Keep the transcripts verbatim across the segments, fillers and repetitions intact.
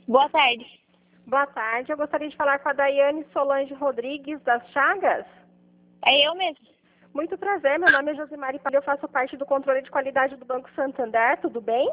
Boa tarde. Boa tarde, eu gostaria de falar com a Daiane Solange Rodrigues das Chagas. É eu mesmo. Muito prazer, meu nome é Josimari Padre, eu faço parte do controle de qualidade do Banco Santander, tudo bem?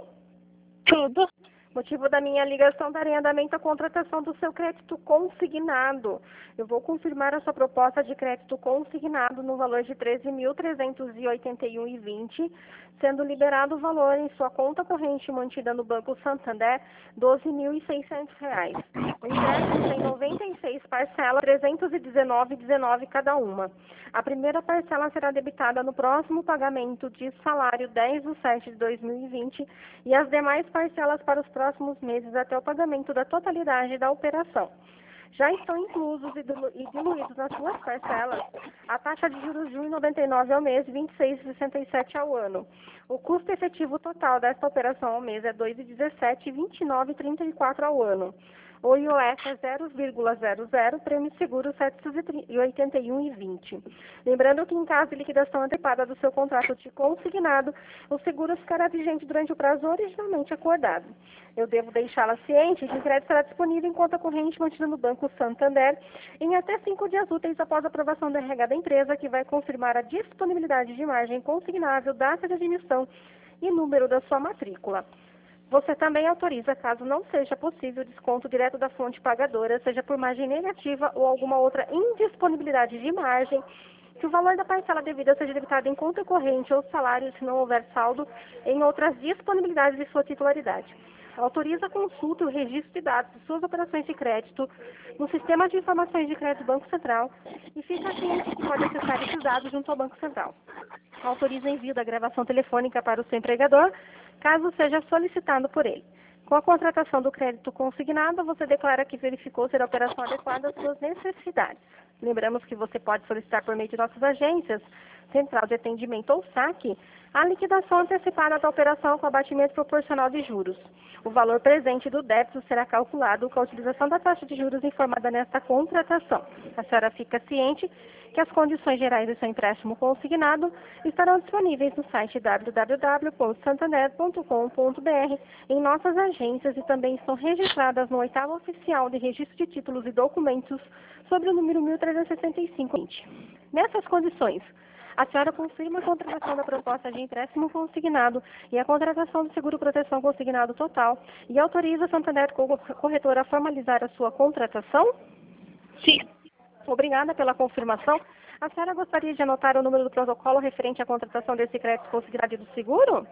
Tudo. Motivo da minha ligação dará em andamento a contratação do seu crédito consignado. Eu vou confirmar a sua proposta de crédito consignado no valor de treze mil trezentos e oitenta e um reais e vinte centavos, sendo liberado o valor em sua conta corrente mantida no Banco Santander, doze mil e seiscentos reais. O empréstimo tem noventa e seis parcelas, trezentos e dezenove reais e dezenove centavos cada uma. A primeira parcela será debitada no próximo pagamento de salário dez de setembro de dois mil e vinte e as demais parcelas para os próximos meses até o pagamento da totalidade da operação. Já estão inclusos e dilu e diluídos nas suas parcelas a taxa de juros de um vírgula noventa e nove ao mês e vinte e seis vírgula sessenta e sete ao ano. O custo efetivo total desta operação ao mês é dois vírgula dezessete e vinte e nove vírgula trinta e quatro ao ano. O I O F é zero vírgula zero zero, prêmio seguro setecentos e oitenta e um reais e vinte centavos. Lembrando que em caso de liquidação antecipada do seu contrato de consignado, o seguro ficará vigente durante o prazo originalmente acordado. Eu devo deixá-la ciente que o crédito será disponível em conta corrente mantida no Banco Santander em até cinco dias úteis após a aprovação da R H da empresa, que vai confirmar a disponibilidade de margem consignável, data de admissão e número da sua matrícula. Você também autoriza, caso não seja possível, o desconto direto da fonte pagadora, seja por margem negativa ou alguma outra indisponibilidade de margem, que o valor da parcela devida seja debitado em conta corrente ou salário, se não houver saldo em outras disponibilidades de sua titularidade. Autoriza a consulta e o registro de dados de suas operações de crédito no Sistema de Informações de Crédito do Banco Central e fica ciente que pode acessar esses dados junto ao Banco Central. Autoriza o envio da gravação telefônica para o seu empregador, caso seja solicitado por ele. Com a contratação do crédito consignado, você declara que verificou ser a operação adequada às suas necessidades. Lembramos que você pode solicitar por meio de nossas agências, Central de Atendimento ou saque, a liquidação antecipada da operação com abatimento proporcional de juros. O valor presente do débito será calculado com a utilização da taxa de juros informada nesta contratação. A senhora fica ciente que as condições gerais do seu empréstimo consignado estarão disponíveis no site w w w ponto santander ponto com ponto b r, em nossas agências, e também estão registradas no oitavo oficial de registro de títulos e documentos sobre o número mil trezentos e sessenta e cinco. Nessas condições, a senhora confirma a contratação da proposta de empréstimo consignado e a contratação do seguro-proteção consignado total e autoriza a Santander Corretora a formalizar a sua contratação? Sim. Obrigada pela confirmação. A senhora gostaria de anotar o número do protocolo referente à contratação desse crédito consignado e do seguro?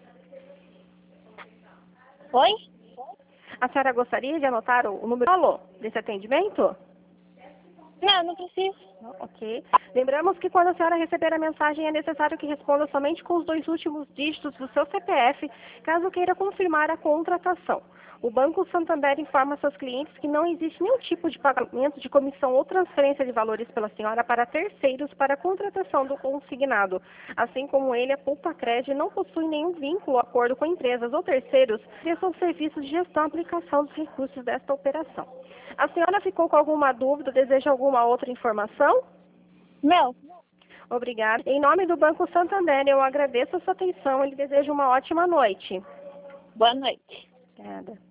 Oi? A senhora gostaria de anotar o número alô, desse atendimento? Não, não preciso. Ok. Lembramos que quando a senhora receber a mensagem é necessário que responda somente com os dois últimos dígitos do seu C P F, caso queira confirmar a contratação. O Banco Santander informa seus clientes que não existe nenhum tipo de pagamento de comissão ou transferência de valores pela senhora para terceiros para a contratação do consignado. Assim como ele, a Poupa Cred não possui nenhum vínculo ou acordo com empresas ou terceiros que prestam serviços de gestão e aplicação dos recursos desta operação. A senhora ficou com alguma dúvida, deseja alguma outra informação? Não. Obrigada. Em nome do Banco Santander, eu agradeço a sua atenção e lhe desejo uma ótima noite. Boa noite. Obrigada.